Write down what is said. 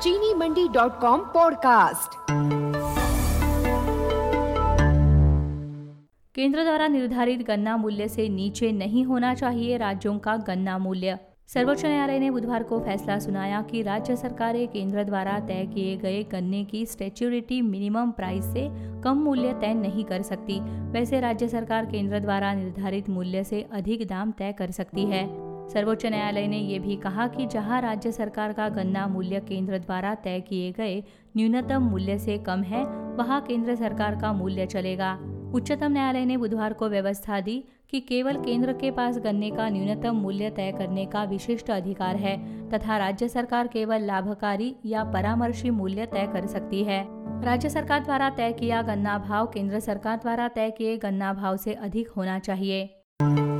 चीनी मंडी.com पॉडकास्ट। केंद्र द्वारा निर्धारित गन्ना मूल्य से नीचे नहीं होना चाहिए राज्यों का गन्ना मूल्य। सर्वोच्च न्यायालय ने बुधवार को फैसला सुनाया कि राज्य सरकारें केंद्र द्वारा तय किए गए गन्ने की स्टैच्यूरेटी मिनिमम प्राइस से कम मूल्य तय नहीं कर सकती। वैसे राज्य सरकार केंद्र द्वारा निर्धारित मूल्य से अधिक दाम तय कर सकती है। सर्वोच्च न्यायालय ने ये भी कहा कि जहां राज्य सरकार का गन्ना मूल्य केंद्र द्वारा तय किए गए न्यूनतम मूल्य से कम है, वहां केंद्र सरकार का मूल्य चलेगा। उच्चतम न्यायालय ने बुधवार को व्यवस्था दी कि केवल केंद्र के पास गन्ने का न्यूनतम मूल्य तय करने का विशिष्ट अधिकार है तथा राज्य सरकार केवल लाभकारी या परामर्शी मूल्य तय कर सकती है। राज्य सरकार द्वारा तय किया गन्ना भाव केंद्र सरकार द्वारा तय किए गन्ना भाव से अधिक होना चाहिए।